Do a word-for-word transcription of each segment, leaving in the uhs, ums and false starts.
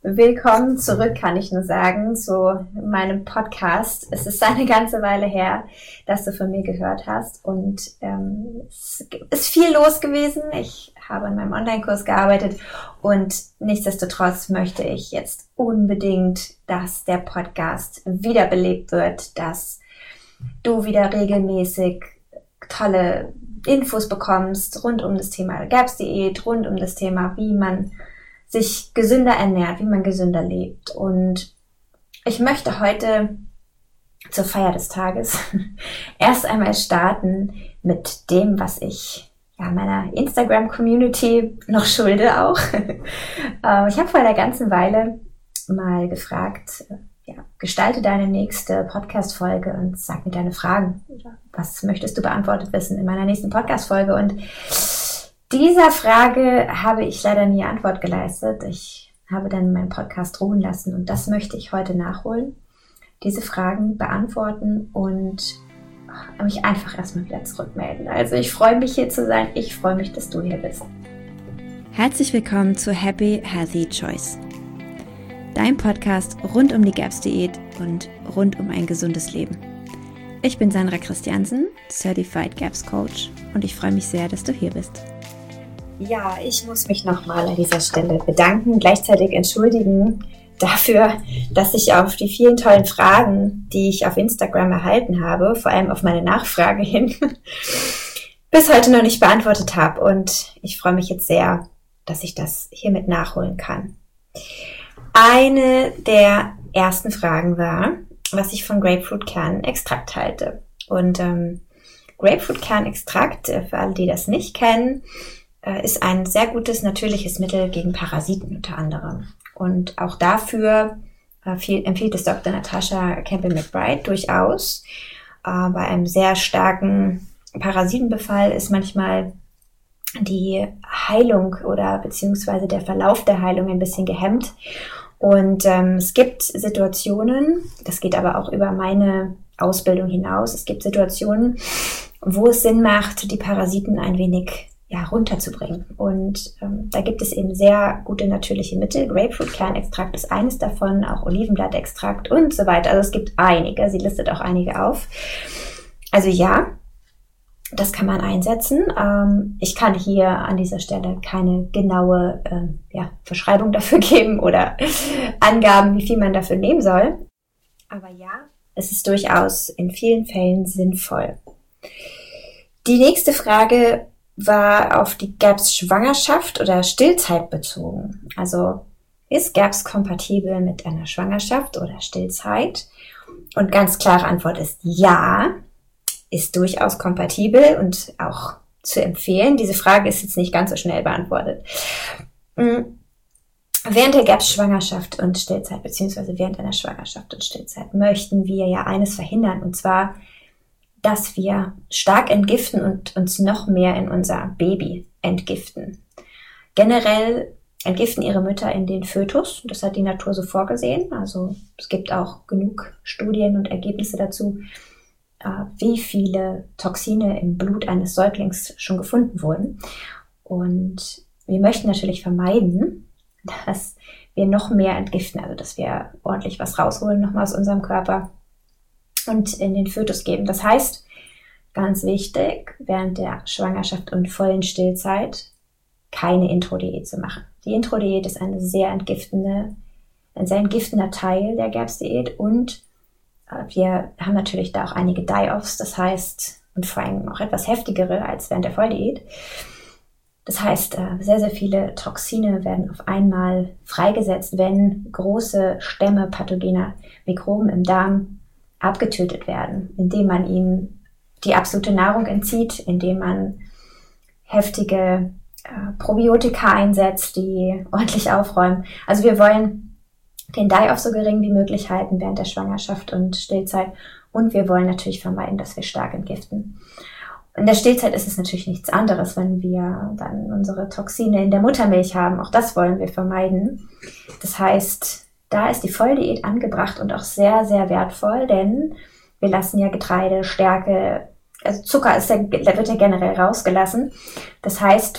Willkommen zurück, kann ich nur sagen, zu meinem Podcast. Es ist eine ganze Weile her, dass du von mir gehört hast und ähm, es ist viel los gewesen. Ich habe in meinem Online-Kurs gearbeitet und nichtsdestotrotz möchte ich jetzt unbedingt, dass der Podcast wiederbelebt wird, dass du wieder regelmäßig tolle Infos bekommst rund um das Thema G A P S-Diät, rund um das Thema, wie man sich gesünder ernährt, wie man gesünder lebt. Und ich möchte heute zur Feier des Tages erst einmal starten mit dem, was ich ja meiner Instagram-Community noch schulde auch. Ich habe vor einer ganzen Weile mal gefragt, ja, gestalte deine nächste Podcast-Folge und sag mir deine Fragen. Was möchtest du beantwortet wissen in meiner nächsten Podcast-Folge? Und dieser Frage habe ich leider nie Antwort geleistet. Ich habe dann meinen Podcast ruhen lassen und das möchte ich heute nachholen. Diese Fragen beantworten und mich einfach erstmal wieder zurückmelden. Also ich freue mich hier zu sein. Ich freue mich, dass du hier bist. Herzlich willkommen zu Happy Healthy Choice. Dein Podcast rund um die G A P S-Diät und rund um ein gesundes Leben. Ich bin Sandra Christiansen, Certified G A P S-Coach und ich freue mich sehr, dass du hier bist. Ja, ich muss mich nochmal an dieser Stelle bedanken, gleichzeitig entschuldigen dafür, dass ich auf die vielen tollen Fragen, die ich auf Instagram erhalten habe, vor allem auf meine Nachfrage hin, bis heute noch nicht beantwortet habe. Und ich freue mich jetzt sehr, dass ich das hiermit nachholen kann. Eine der ersten Fragen war, was ich von Grapefruitkernextrakt halte. Und ähm, Grapefruitkernextrakt, für alle, die das nicht kennen, ist ein sehr gutes natürliches Mittel gegen Parasiten unter anderem. Und auch dafür äh, viel, empfiehlt es Doktor Natasha Campbell-McBride durchaus. Äh, bei einem sehr starken Parasitenbefall ist manchmal die Heilung oder beziehungsweise der Verlauf der Heilung ein bisschen gehemmt. Und ähm, es gibt Situationen, das geht aber auch über meine Ausbildung hinaus, es gibt Situationen, wo es Sinn macht, die Parasiten ein wenig ja, runterzubringen. Und ähm, da gibt es eben sehr gute natürliche Mittel. Grapefruitkernextrakt ist eines davon, auch Olivenblattextrakt und so weiter. Also es gibt einige, sie listet auch einige auf. Also ja, das kann man einsetzen. Ähm, ich kann hier an dieser Stelle keine genaue ähm, ja, Verschreibung dafür geben oder Angaben, wie viel man dafür nehmen soll. Aber ja, es ist durchaus in vielen Fällen sinnvoll. Die nächste Frage war auf die G A P S-Schwangerschaft oder Stillzeit bezogen. Also ist G A P S kompatibel mit einer Schwangerschaft oder Stillzeit? Und ganz klare Antwort ist ja, ist durchaus kompatibel und auch zu empfehlen. Diese Frage ist jetzt nicht ganz so schnell beantwortet. Während der G A P S-Schwangerschaft und Stillzeit, beziehungsweise während einer Schwangerschaft und Stillzeit, möchten wir ja eines verhindern, und zwar dass wir stark entgiften und uns noch mehr in unser Baby entgiften. Generell entgiften ihre Mütter in den Fötus. Das hat die Natur so vorgesehen. Also es gibt auch genug Studien und Ergebnisse dazu, wie viele Toxine im Blut eines Säuglings schon gefunden wurden. Und wir möchten natürlich vermeiden, dass wir noch mehr entgiften, also dass wir ordentlich was rausholen nochmal aus unserem Körper und in den Fötus geben. Das heißt, ganz wichtig, während der Schwangerschaft und vollen Stillzeit keine Intro-Diät zu machen. Die Intro-Diät ist eine sehr entgiftende, ein sehr entgiftender Teil der G A P S-Diät und äh, wir haben natürlich da auch einige Die-Offs, das heißt, und vor allem auch etwas heftigere als während der Volldiät. Das heißt, äh, sehr, sehr viele Toxine werden auf einmal freigesetzt, wenn große Stämme pathogener Mikroben im Darm abgetötet werden, indem man ihnen die absolute Nahrung entzieht, indem man heftige äh, Probiotika einsetzt, die ordentlich aufräumen. Also wir wollen den Die-Off so gering wie möglich halten während der Schwangerschaft und Stillzeit und wir wollen natürlich vermeiden, dass wir stark entgiften. In der Stillzeit ist es natürlich nichts anderes, wenn wir dann unsere Toxine in der Muttermilch haben. Auch das wollen wir vermeiden. Das heißt, da ist die Volldiät angebracht und auch sehr, sehr wertvoll, denn wir lassen ja Getreide, Stärke, also Zucker ist ja, wird ja generell rausgelassen. Das heißt,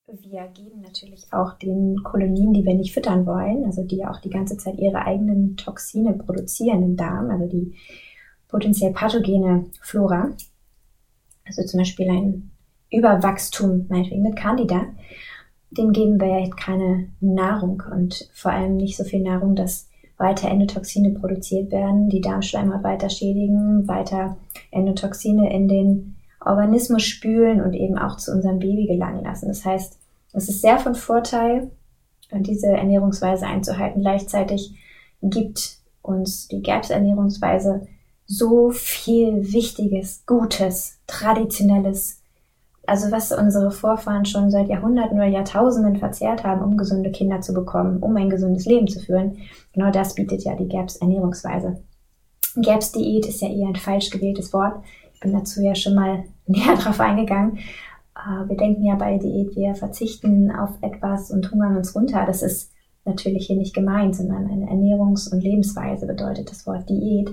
Wir geben natürlich auch den Kolonien, die wir nicht füttern wollen, also die auch die ganze Zeit ihre eigenen Toxine produzieren im Darm, also die potenziell pathogene Flora, also zum Beispiel ein Überwachstum, meinetwegen mit Candida, dem geben wir ja keine Nahrung und vor allem nicht so viel Nahrung, dass weiter Endotoxine produziert werden, die Darmschleimhaut weiter schädigen, weiter Endotoxine in den Organismus spülen und eben auch zu unserem Baby gelangen lassen. Das heißt, es ist sehr von Vorteil, diese Ernährungsweise einzuhalten. Gleichzeitig gibt uns die G A P S-Ernährungsweise so viel Wichtiges, Gutes, Traditionelles, also was unsere Vorfahren schon seit Jahrhunderten oder Jahrtausenden verzehrt haben, um gesunde Kinder zu bekommen, um ein gesundes Leben zu führen. Genau das bietet ja die G A P S-Ernährungsweise. G A P S-Diät ist ja eher ein falsch gewähltes Wort. Ich bin dazu ja schon mal näher drauf eingegangen. Wir denken ja bei Diät, wir verzichten auf etwas und hungern uns runter. Das ist natürlich hier nicht gemeint, sondern eine Ernährungs- und Lebensweise bedeutet das Wort Diät.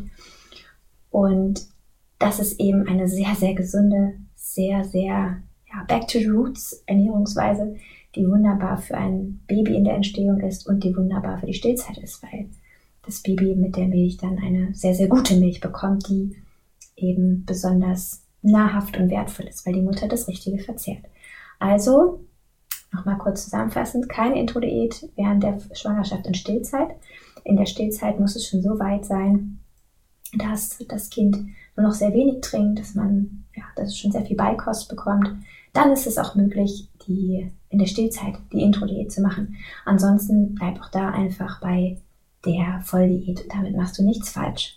Und das ist eben eine sehr, sehr gesunde, sehr, sehr ja, back to the roots Ernährungsweise, die wunderbar für ein Baby in der Entstehung ist und die wunderbar für die Stillzeit ist, weil das Baby mit der Milch dann eine sehr, sehr gute Milch bekommt, die eben besonders nahrhaft und wertvoll ist, weil die Mutter das Richtige verzehrt. Also, nochmal kurz zusammenfassend, keine Intro-Diät während der Schwangerschaft und Stillzeit. In der Stillzeit muss es schon so weit sein, dass das Kind nur noch sehr wenig trinkt, dass man, ja, dass es schon sehr viel Beikost bekommt. Dann ist es auch möglich, die in der Stillzeit die Intro-Diät zu machen. Ansonsten bleib auch da einfach bei der Volldiät. Damit machst du nichts falsch.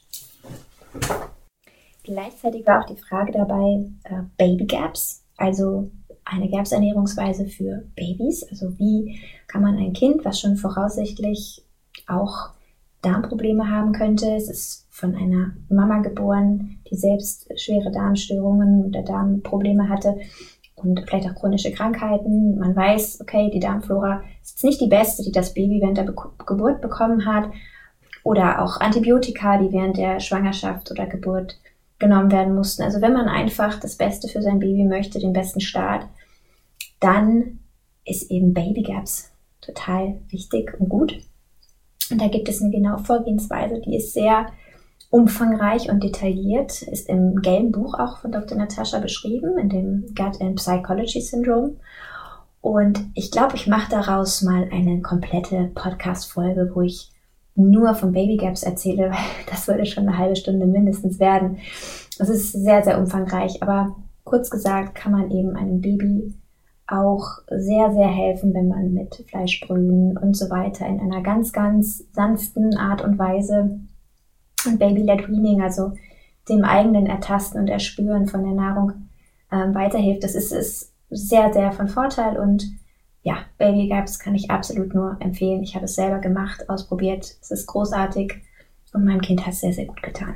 Gleichzeitig war auch die Frage dabei, äh, Baby-G A P S, also eine G A P S-Ernährungsweise für Babys. Also wie kann man ein Kind, was schon voraussichtlich auch Darmprobleme haben könnte, es ist von einer Mama geboren, die selbst schwere Darmstörungen oder Darmprobleme hatte und vielleicht auch chronische Krankheiten. Man weiß, okay, die Darmflora ist jetzt nicht die beste, die das Baby während der Be- Geburt bekommen hat, oder auch Antibiotika, die während der Schwangerschaft oder Geburt genommen werden mussten. Also wenn man einfach das Beste für sein Baby möchte, den besten Start, dann ist eben Baby-G A P S total wichtig und gut. Und da gibt es eine genaue Vorgehensweise, die ist sehr umfangreich und detailliert, ist im gelben Buch auch von Doktor Natascha beschrieben, in dem Gut and Psychology Syndrome. Und ich glaube, ich mache daraus mal eine komplette Podcast-Folge, wo ich nur von Baby-G A P S erzähle, weil das würde schon eine halbe Stunde mindestens werden. Es ist sehr, sehr umfangreich, aber kurz gesagt kann man eben einem Baby auch sehr, sehr helfen, wenn man mit Fleischbrühen und so weiter in einer ganz, ganz sanften Art und Weise und Baby-led Weaning, also dem eigenen Ertasten und Erspüren von der Nahrung äh, weiterhilft. Das ist, ist sehr, sehr von Vorteil und ja, Baby-G A P S kann ich absolut nur empfehlen. Ich habe es selber gemacht, ausprobiert. Es ist großartig und meinem Kind hat es sehr, sehr gut getan.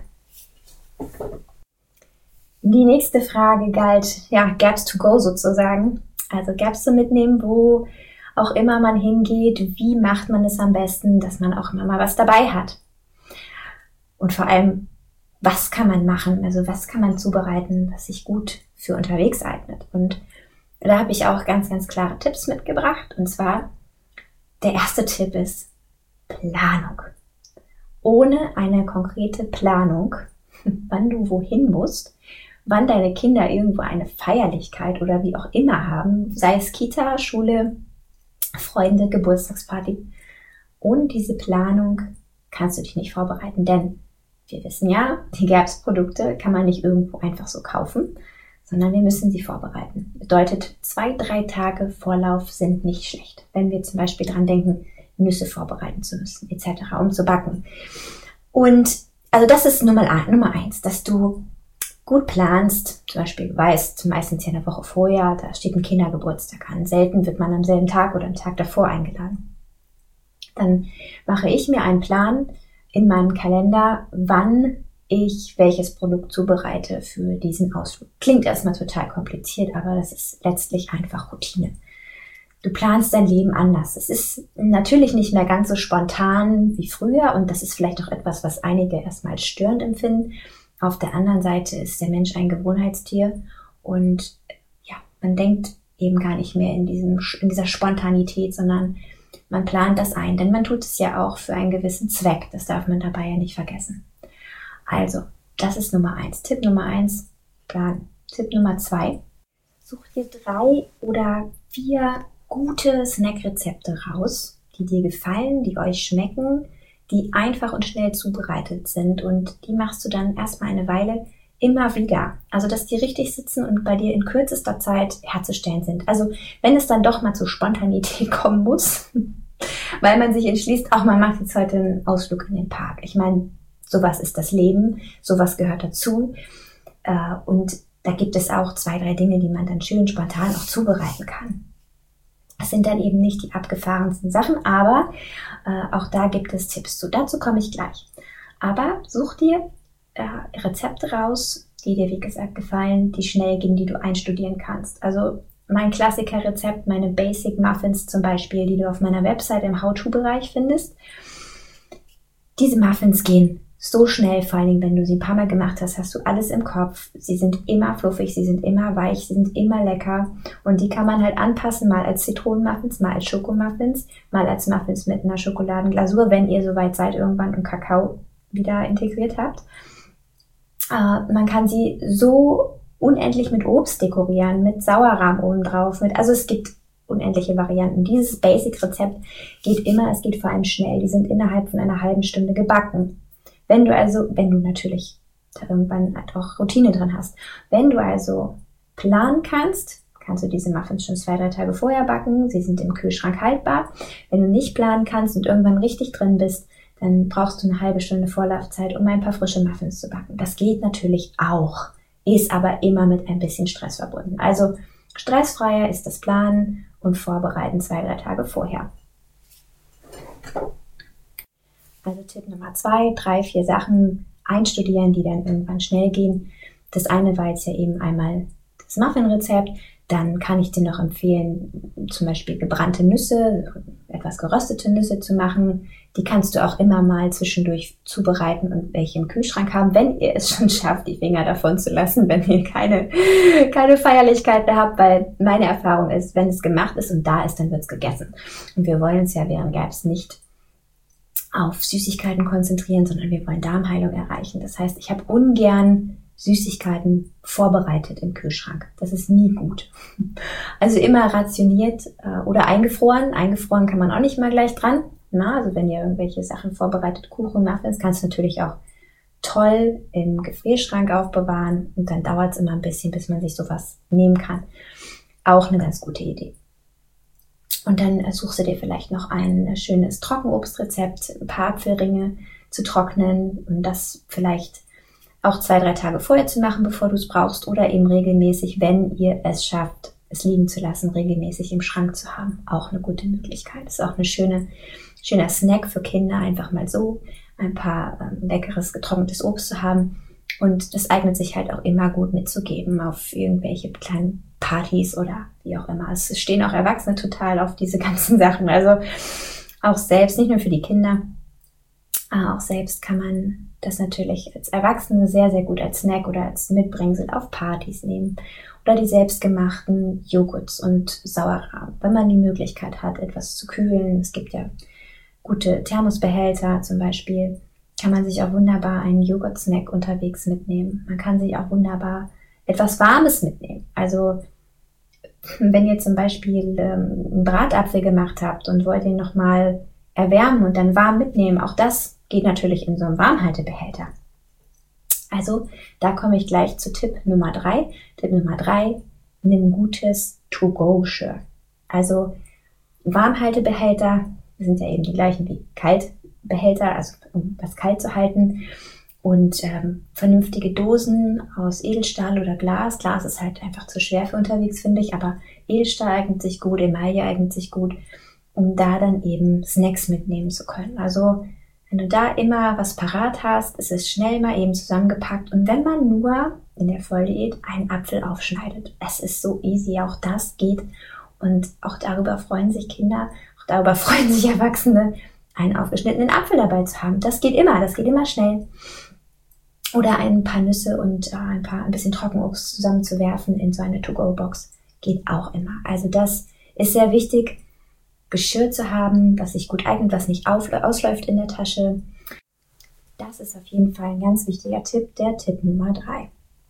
Die nächste Frage galt, ja, G A P S to go sozusagen. Also G A P S zu mitnehmen, wo auch immer man hingeht. Wie macht man es am besten, dass man auch immer mal was dabei hat? Und vor allem, was kann man machen? Also was kann man zubereiten, was sich gut für unterwegs eignet? Und da habe ich auch ganz, ganz klare Tipps mitgebracht. Und zwar, der erste Tipp ist Planung. Ohne eine konkrete Planung, wann du wohin musst, wann deine Kinder irgendwo eine Feierlichkeit oder wie auch immer haben, sei es Kita, Schule, Freunde, Geburtstagsparty. Ohne diese Planung kannst du dich nicht vorbereiten, denn wir wissen ja, die G A P S-Produkte kann man nicht irgendwo einfach so kaufen, sondern wir müssen sie vorbereiten. Bedeutet, zwei, drei Tage Vorlauf sind nicht schlecht. Wenn wir zum Beispiel dran denken, Nüsse vorbereiten zu müssen, et cetera, um zu backen. Und also das ist Nummer, Nummer eins, dass du gut planst, zum Beispiel weißt, meistens ja eine Woche vorher, da steht ein Kindergeburtstag an. Selten wird man am selben Tag oder am Tag davor eingeladen. Dann mache ich mir einen Plan in meinem Kalender, wann ich welches Produkt zubereite für diesen Ausflug. Klingt erstmal total kompliziert, aber das ist letztlich einfach Routine. Du planst dein Leben anders. Es ist natürlich nicht mehr ganz so spontan wie früher und das ist vielleicht auch etwas, was einige erstmal störend empfinden. Auf der anderen Seite ist der Mensch ein Gewohnheitstier und ja, man denkt eben gar nicht mehr in diesem, in dieser Spontanität, sondern man plant das ein, denn man tut es ja auch für einen gewissen Zweck. Das darf man dabei ja nicht vergessen. Also, das ist Nummer eins. Tipp Nummer eins, planen. Tipp Nummer zwei, such dir drei oder vier gute Snackrezepte raus, die dir gefallen, die euch schmecken, die einfach und schnell zubereitet sind, und die machst du dann erstmal eine Weile immer wieder. Also, dass die richtig sitzen und bei dir in kürzester Zeit herzustellen sind. Also, wenn es dann doch mal zur Spontanität kommen muss, weil man sich entschließt, auch man macht jetzt heute einen Ausflug in den Park. Ich meine, sowas ist das Leben, sowas gehört dazu. Und da gibt es auch zwei, drei Dinge, die man dann schön spontan auch zubereiten kann. Das sind dann eben nicht die abgefahrensten Sachen, aber äh, auch da gibt es Tipps zu. Dazu komme ich gleich. Aber such dir äh, Rezepte raus, die dir, wie gesagt, gefallen, die schnell gehen, die du einstudieren kannst. Also mein Klassiker-Rezept, meine Basic Muffins zum Beispiel, die du auf meiner Website im How-To-Bereich findest. Diese Muffins gehen so schnell, vor allen Dingen, wenn du sie ein paar Mal gemacht hast, hast du alles im Kopf. Sie sind immer fluffig, sie sind immer weich, sie sind immer lecker. Und die kann man halt anpassen, mal als Zitronenmuffins, mal als Schokomuffins, mal als Muffins mit einer Schokoladenglasur, wenn ihr soweit seid, irgendwann und Kakao wieder integriert habt. Äh, man kann sie so unendlich mit Obst dekorieren, mit Sauerrahm oben drauf, mit, also es gibt unendliche Varianten. Dieses Basic-Rezept geht immer, es geht vor allem schnell. Die sind innerhalb von einer halben Stunde gebacken. Wenn du also, wenn du natürlich da irgendwann auch Routine drin hast, wenn du also planen kannst, kannst du diese Muffins schon zwei, drei Tage vorher backen. Sie sind im Kühlschrank haltbar. Wenn du nicht planen kannst und irgendwann richtig drin bist, dann brauchst du eine halbe Stunde Vorlaufzeit, um ein paar frische Muffins zu backen. Das geht natürlich auch, ist aber immer mit ein bisschen Stress verbunden. Also stressfreier ist das Planen und Vorbereiten zwei, drei Tage vorher. Also Tipp Nummer zwei, drei, vier Sachen einstudieren, die dann irgendwann schnell gehen. Das eine war jetzt ja eben einmal das Muffin-Rezept. Dann kann ich dir noch empfehlen, zum Beispiel gebrannte Nüsse, etwas geröstete Nüsse zu machen. Die kannst du auch immer mal zwischendurch zubereiten und welche im Kühlschrank haben, wenn ihr es schon schafft, die Finger davon zu lassen, wenn ihr keine, keine Feierlichkeiten habt, weil meine Erfahrung ist, wenn es gemacht ist und da ist, dann wird es gegessen. Und wir wollen uns ja während Gaps nicht auf Süßigkeiten konzentrieren, sondern wir wollen Darmheilung erreichen. Das heißt, ich habe ungern Süßigkeiten vorbereitet im Kühlschrank. Das ist nie gut. Also immer rationiert äh, oder eingefroren. Eingefroren kann man auch nicht mal gleich dran. Na, also wenn ihr irgendwelche Sachen vorbereitet, Kuchen, Muffins, kannst du natürlich auch toll im Gefrierschrank aufbewahren. Und dann dauert es immer ein bisschen, bis man sich sowas nehmen kann. Auch eine ganz gute Idee. Und dann suchst du dir vielleicht noch ein schönes Trockenobstrezept, ein paar Apfelringe zu trocknen und das vielleicht auch zwei, drei Tage vorher zu machen, bevor du es brauchst, oder eben regelmäßig, wenn ihr es schafft, es liegen zu lassen, regelmäßig im Schrank zu haben. Auch eine gute Möglichkeit. Ist auch eine schöne, schöner Snack für Kinder, einfach mal so ein paar ähm, leckeres getrocknetes Obst zu haben. Und das eignet sich halt auch immer gut mitzugeben auf irgendwelche kleinen Partys oder wie auch immer. Es stehen auch Erwachsene total auf diese ganzen Sachen. Also auch selbst, nicht nur für die Kinder, auch selbst kann man das natürlich als Erwachsene sehr, sehr gut als Snack oder als Mitbringsel auf Partys nehmen. Oder die selbstgemachten Joghurts und Sauerrahm, wenn man die Möglichkeit hat, etwas zu kühlen. Es gibt ja gute Thermosbehälter zum Beispiel. Kann man sich auch wunderbar einen Joghurt-Snack unterwegs mitnehmen. Man kann sich auch wunderbar etwas Warmes mitnehmen. Also wenn ihr zum Beispiel ähm, einen Bratapfel gemacht habt und wollt ihn nochmal erwärmen und dann warm mitnehmen, auch das geht natürlich in so einem Warmhaltebehälter. Also da komme ich gleich zu Tipp Nummer drei. Tipp Nummer drei, nimm gutes To-Go-Geschirr. Also Warmhaltebehälter sind ja eben die gleichen wie Kaltbehälter, also um das kalt zu halten. Und ähm, vernünftige Dosen aus Edelstahl oder Glas. Glas ist halt einfach zu schwer für unterwegs, finde ich, aber Edelstahl eignet sich gut, Emaille eignet sich gut, um da dann eben Snacks mitnehmen zu können. Also wenn du da immer was parat hast, ist es schnell mal eben zusammengepackt. Und wenn man nur in der Volldiät einen Apfel aufschneidet, es ist so easy, auch das geht. Und auch darüber freuen sich Kinder, auch darüber freuen sich Erwachsene, einen aufgeschnittenen Apfel dabei zu haben. Das geht immer, das geht immer schnell. Oder ein paar Nüsse und äh, ein paar ein bisschen Trockenobst zusammenzuwerfen in so eine To-Go-Box. geht auch immer. Also das ist sehr wichtig, Geschirr zu haben, was sich gut eignet, was nicht auf, ausläuft in der Tasche. Das ist auf jeden Fall ein ganz wichtiger Tipp, der Tipp Nummer drei.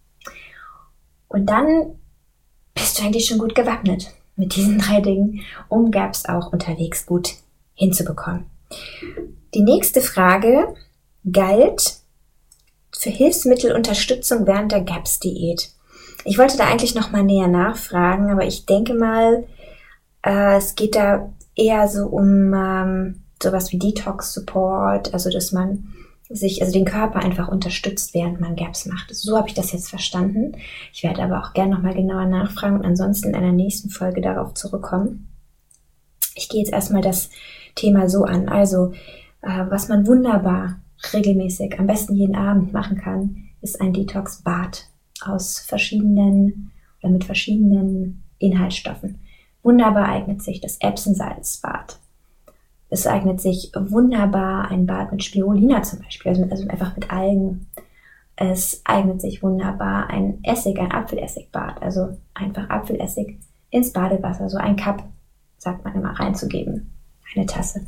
Und dann bist du eigentlich schon gut gewappnet mit diesen drei Dingen, um Gaps auch unterwegs gut hinzubekommen. Die nächste Frage galt für Hilfsmittelunterstützung während der Gaps-Diät. Ich wollte da eigentlich noch mal näher nachfragen, aber ich denke mal, äh, es geht da eher so um ähm, sowas wie Detox-Support, also dass man sich, also den Körper einfach unterstützt, während man Gaps macht. So habe ich das jetzt verstanden. Ich werde aber auch gerne nochmal genauer nachfragen und ansonsten in einer nächsten Folge darauf zurückkommen. Ich gehe jetzt erstmal das Thema so an. Also, äh, was man wunderbar regelmäßig, am besten jeden Abend machen kann, ist ein Detox-Bad aus verschiedenen oder mit verschiedenen Inhaltsstoffen. Wunderbar eignet sich das Epsom-Salz-Bad. Es eignet sich wunderbar ein Bad mit Spirulina zum Beispiel, also, also einfach mit Algen. Es eignet sich wunderbar ein Essig, ein Apfelessigbad, also einfach Apfelessig ins Badewasser, so ein Cup, sagt man immer, reinzugeben, eine Tasse.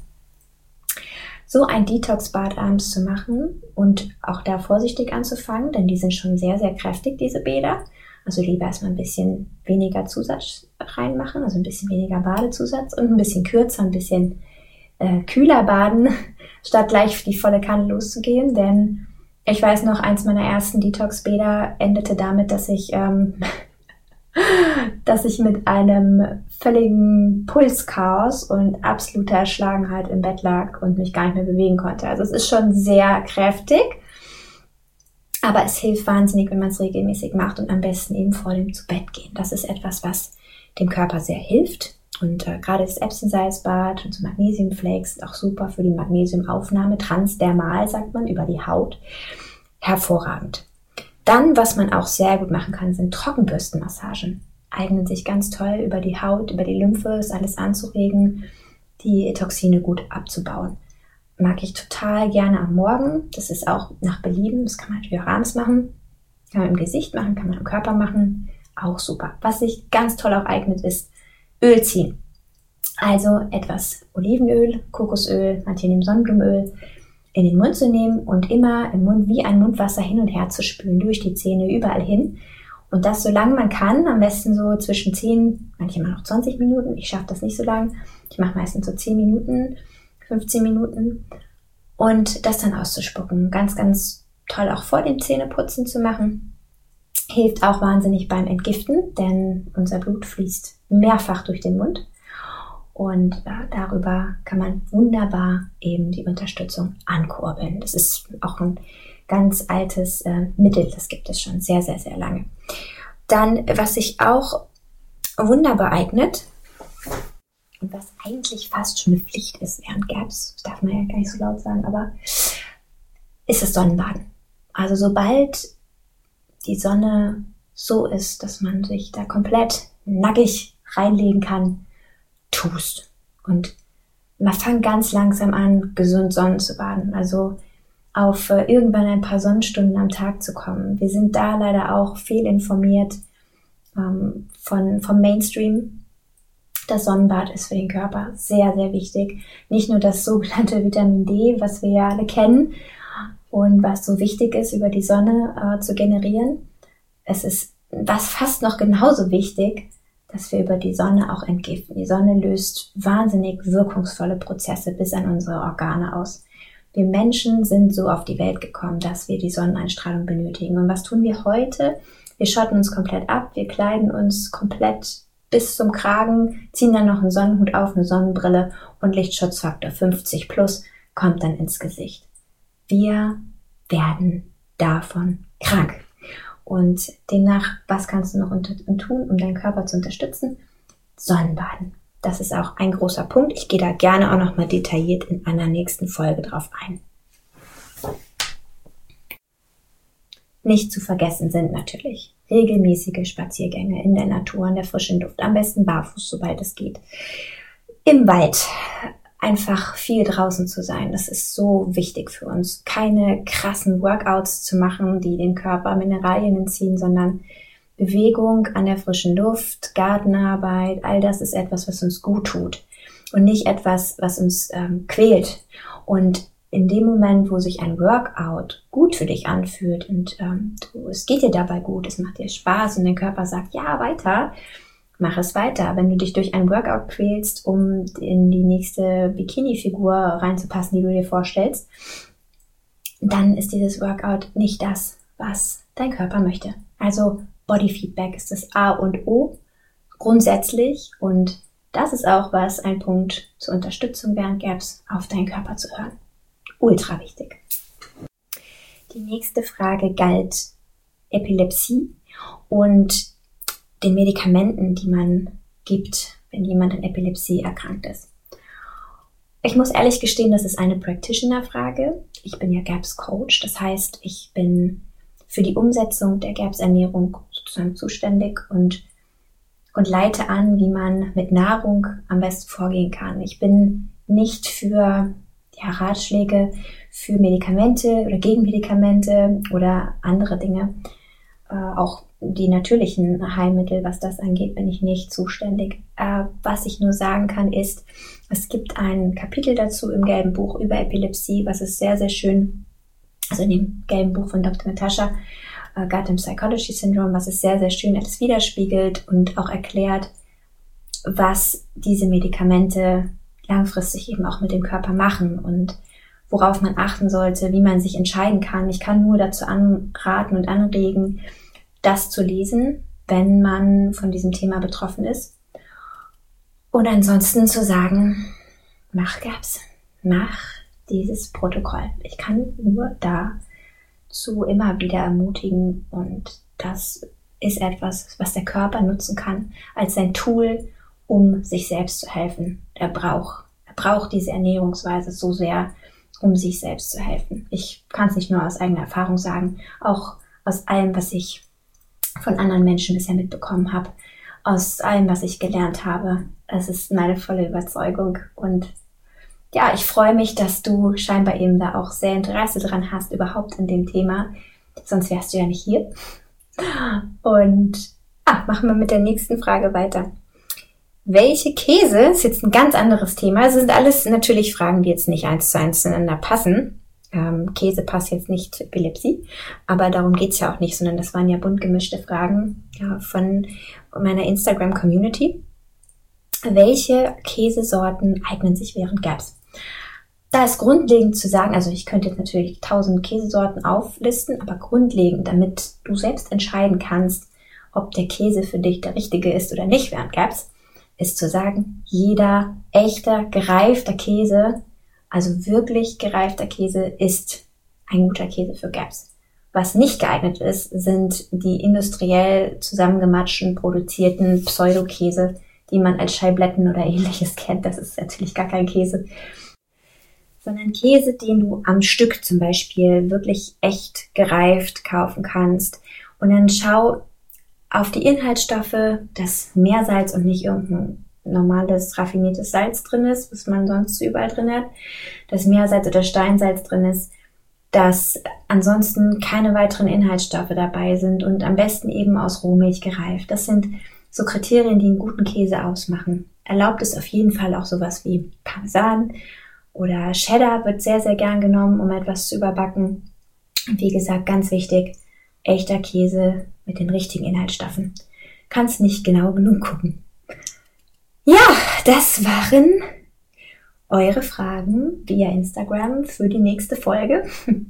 So ein Detox-Bad abends zu machen und auch da vorsichtig anzufangen, denn die sind schon sehr, sehr kräftig, diese Bäder. Also lieber erstmal ein bisschen weniger Zusatz reinmachen, also ein bisschen weniger Badezusatz und ein bisschen kürzer, ein bisschen äh, kühler baden, statt gleich die volle Kanne loszugehen. Denn ich weiß noch, eins meiner ersten Detox-Bäder endete damit, dass ich, ähm, dass ich mit einem völligen Pulschaos und absoluter Erschlagenheit im Bett lag und mich gar nicht mehr bewegen konnte. Also es ist schon sehr kräftig. Aber es hilft wahnsinnig, wenn man es regelmäßig macht und am besten eben vor dem Zu-Bett-Gehen. Das ist etwas, was dem Körper sehr hilft. Und äh, gerade das Epsom-Salzbad und so Magnesiumflakes sind auch super für die Magnesiumaufnahme, transdermal, sagt man, über die Haut. Hervorragend. Dann, was man auch sehr gut machen kann, sind Trockenbürstenmassagen. Eignen sich ganz toll über die Haut, über die Lymphe, ist alles anzuregen, die Toxine gut abzubauen. Mag ich total gerne am Morgen. Das ist auch nach Belieben. Das kann man natürlich auch abends machen. Kann man im Gesicht machen, kann man am Körper machen. Auch super. Was sich ganz toll auch eignet, ist Öl ziehen. Also etwas Olivenöl, Kokosöl, manche nehmen Sonnenblumenöl in den Mund zu nehmen und immer im Mund wie ein Mundwasser hin und her zu spülen, durch die Zähne, überall hin. Und das so lange man kann, am besten so zwischen zehn, manchmal noch zwanzig Minuten. Ich schaffe das nicht so lang. Ich mache meistens so zehn Minuten, fünfzehn Minuten und das dann auszuspucken. Ganz, ganz toll auch vor dem Zähneputzen zu machen. Hilft auch wahnsinnig beim Entgiften, denn unser Blut fließt mehrfach durch den Mund und ja, darüber kann man wunderbar eben die Unterstützung ankurbeln. Das ist auch ein ganz altes äh, Mittel, das gibt es schon sehr, sehr, sehr lange. Dann, was sich auch wunderbar eignet, und was eigentlich fast schon eine Pflicht ist während Gaps, das darf man ja gar nicht so laut sagen, aber ist das Sonnenbaden. Also sobald die Sonne so ist, dass man sich da komplett nackig reinlegen kann, tust. Und man fängt ganz langsam an, gesund Sonnen zu baden. Also auf äh, irgendwann ein paar Sonnenstunden am Tag zu kommen. Wir sind da leider auch fehlinformiert ähm, von, vom Mainstream. Das Sonnenbad ist für den Körper sehr, sehr wichtig. Nicht nur das sogenannte Vitamin D, was wir ja alle kennen und was so wichtig ist, über die Sonne äh, zu generieren. Es ist was fast noch genauso wichtig, dass wir über die Sonne auch entgiften. Die Sonne löst wahnsinnig wirkungsvolle Prozesse bis an unsere Organe aus. Wir Menschen sind so auf die Welt gekommen, dass wir die Sonneneinstrahlung benötigen. Und was tun wir heute? Wir schotten uns komplett ab, wir kleiden uns komplett bis zum Kragen, ziehen dann noch einen Sonnenhut auf, eine Sonnenbrille und Lichtschutzfaktor fünfzig plus kommt dann ins Gesicht. Wir werden davon krank. Und demnach, was kannst du noch unter- tun, um deinen Körper zu unterstützen? Sonnenbaden. Das ist auch ein großer Punkt. Ich gehe da gerne auch nochmal detailliert in einer nächsten Folge drauf ein. Nicht zu vergessen sind natürlich regelmäßige Spaziergänge in der Natur, in der frischen Luft, am besten barfuß, sobald es geht. Im Wald einfach viel draußen zu sein, das ist so wichtig für uns. Keine krassen Workouts zu machen, die den Körper Mineralien entziehen, sondern Bewegung an der frischen Luft, Gartenarbeit, all das ist etwas, was uns gut tut und nicht etwas, was uns ähm, quält. Und in dem Moment, wo sich ein Workout gut für dich anfühlt und ähm, du, es geht dir dabei gut, es macht dir Spaß und dein Körper sagt, ja, weiter, mach es weiter. Wenn du dich durch ein Workout quälst, um in die nächste Bikini-Figur reinzupassen, die du dir vorstellst, dann ist dieses Workout nicht das, was dein Körper möchte. Also Body Feedback ist das A und O grundsätzlich und das ist auch was, ein Punkt zur Unterstützung während Gaps, auf deinen Körper zu hören. Ultra wichtig. Die nächste Frage galt Epilepsie und den Medikamenten, die man gibt, wenn jemand an Epilepsie erkrankt ist. Ich muss ehrlich gestehen, das ist eine Practitioner-Frage. Ich bin ja Gaps-Coach, das heißt, ich bin für die Umsetzung der Gaps-Ernährung sozusagen zuständig und, und leite an, wie man mit Nahrung am besten vorgehen kann. Ich bin nicht für ja, Ratschläge für Medikamente oder gegen Medikamente oder andere Dinge. Äh, auch die natürlichen Heilmittel, was das angeht, bin ich nicht zuständig. Äh, was ich nur sagen kann, ist, es gibt ein Kapitel dazu im gelben Buch über Epilepsie, was ist sehr, sehr schön, also in dem gelben Buch von Doktor Natasha, uh, Gut and Psychology Syndrome, was es sehr, sehr schön alles widerspiegelt und auch erklärt, was diese Medikamente langfristig eben auch mit dem Körper machen und worauf man achten sollte, wie man sich entscheiden kann. Ich kann nur dazu anraten und anregen, das zu lesen, wenn man von diesem Thema betroffen ist. Und ansonsten zu sagen, mach Gaps, mach dieses Protokoll. Ich kann nur dazu immer wieder ermutigen und das ist etwas, was der Körper nutzen kann als sein Tool, um sich selbst zu helfen. Er braucht, er braucht diese Ernährungsweise so sehr, um sich selbst zu helfen. Ich kann es nicht nur aus eigener Erfahrung sagen, auch aus allem, was ich von anderen Menschen bisher mitbekommen habe, aus allem, was ich gelernt habe. Es ist meine volle Überzeugung und ja, ich freue mich, dass du scheinbar eben da auch sehr Interesse dran hast, überhaupt in dem Thema. Sonst wärst du ja nicht hier. Und ah, machen wir mit der nächsten Frage weiter. Welche Käse, ist jetzt ein ganz anderes Thema. Es sind alles natürlich Fragen, die jetzt nicht eins zu eins zueinander passen. Ähm, Käse passt jetzt nicht zu Epilepsie, aber darum geht's ja auch nicht, sondern das waren ja bunt gemischte Fragen ja, von meiner Instagram-Community. Welche Käsesorten eignen sich während Gaps? Da ist grundlegend zu sagen, also ich könnte jetzt natürlich tausend Käsesorten auflisten, aber grundlegend, damit du selbst entscheiden kannst, ob der Käse für dich der richtige ist oder nicht während Gaps, ist zu sagen, jeder echter, gereifter Käse, also wirklich gereifter Käse, ist ein guter Käse für Gaps. Was nicht geeignet ist, sind die industriell zusammengematschten, produzierten Pseudokäse, die man als Scheibletten oder ähnliches kennt. Das ist natürlich gar kein Käse. Sondern Käse, den du am Stück zum Beispiel wirklich echt gereift kaufen kannst. Und dann schau auf die Inhaltsstoffe, dass Meersalz und nicht irgendein normales raffiniertes Salz drin ist, was man sonst überall drin hat, dass Meersalz oder Steinsalz drin ist, dass ansonsten keine weiteren Inhaltsstoffe dabei sind und am besten eben aus Rohmilch gereift. Das sind so Kriterien, die einen guten Käse ausmachen. Erlaubt ist auf jeden Fall auch sowas wie Parmesan oder Cheddar wird sehr, sehr gern genommen, um etwas zu überbacken. Und wie gesagt, ganz wichtig, echter Käse mit den richtigen Inhaltsstoffen. Kannst nicht genau genug gucken. Ja, das waren eure Fragen via Instagram für die nächste Folge.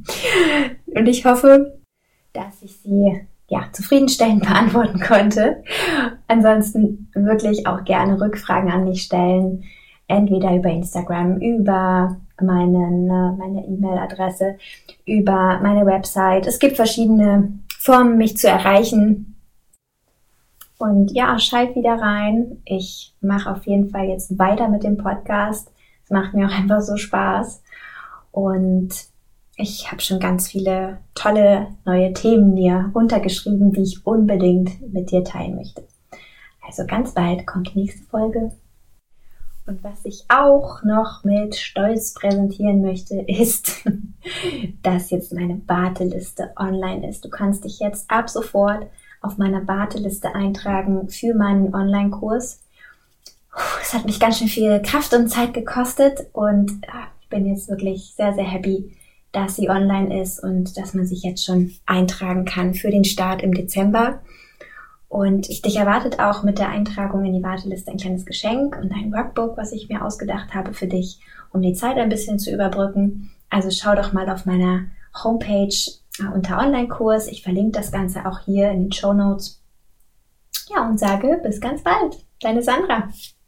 Und ich hoffe, dass ich sie ja, zufriedenstellend beantworten konnte. Ansonsten wirklich auch gerne Rückfragen an mich stellen. Entweder über Instagram, über meinen, meine E-Mail-Adresse, über meine Website. Es gibt verschiedene Formen, mich zu erreichen. Und ja, schalt wieder rein. Ich mache auf jeden Fall jetzt weiter mit dem Podcast. Es macht mir auch einfach so Spaß. Und ich habe schon ganz viele tolle neue Themen mir runtergeschrieben, die ich unbedingt mit dir teilen möchte. Also ganz bald kommt die nächste Folge. Und was ich auch noch mit Stolz präsentieren möchte, ist, dass jetzt meine Warteliste online ist. Du kannst dich jetzt ab sofort auf meiner Warteliste eintragen für meinen Online-Kurs. Es hat mich ganz schön viel Kraft und Zeit gekostet und ich bin jetzt wirklich sehr, sehr happy, dass sie online ist und dass man sich jetzt schon eintragen kann für den Start im Dezember. Und ich, dich erwartet auch mit der Eintragung in die Warteliste ein kleines Geschenk und ein Workbook, was ich mir ausgedacht habe für dich, um die Zeit ein bisschen zu überbrücken. Also schau doch mal auf meiner Homepage unter Online-Kurs. Ich verlinke das Ganze auch hier in den Shownotes. Ja, und sage bis ganz bald. Deine Sandra.